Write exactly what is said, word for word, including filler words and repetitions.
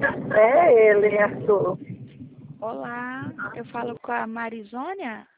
É ele, Arthur. Olá, eu falo com a Marisônia?